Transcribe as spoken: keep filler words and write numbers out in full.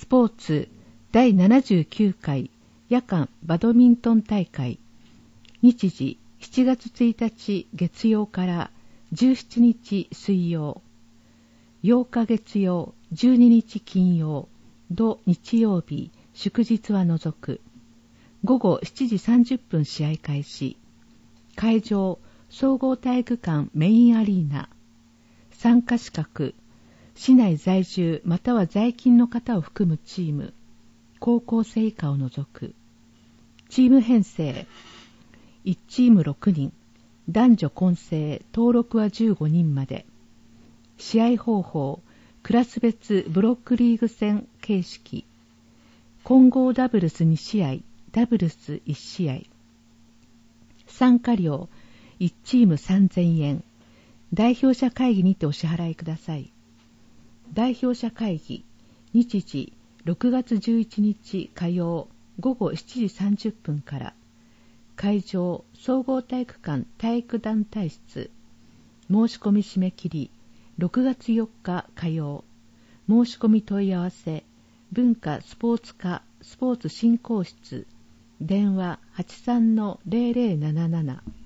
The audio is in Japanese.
ポーツだいななじゅうきゅうかい夜間バドミントン大会、日時しちがつついたち月曜からじゅうしちにち水曜、ようか月曜、じゅうににち金曜、土日曜日、祝日は除く。ごごしちじさんじゅっぷん試合開始。会場、総合体育館メインアリーナ。参加資格、市内在住または在勤の方を含むチーム、高校生以下を除く。チーム編成、いちチームろくにん、男女混成、登録はじゅうごにんまで。試合方法、クラス別ブロックリーグ戦形式。混合ダブルスにしあい、ダブルスいちしあい。参加料、いちチームさんぜんえん。代表者会議にてお支払いください。代表者会議、日時ろくがつじゅういちにち火曜ごごしちじさんじゅっぷんから。会場、総合体育館体育団体室。申し込み締め切り、ろくがつよっか火曜。申し込み問い合わせ、文化スポーツ課スポーツ振興室。電話 はちさんのぜろぜろなななな。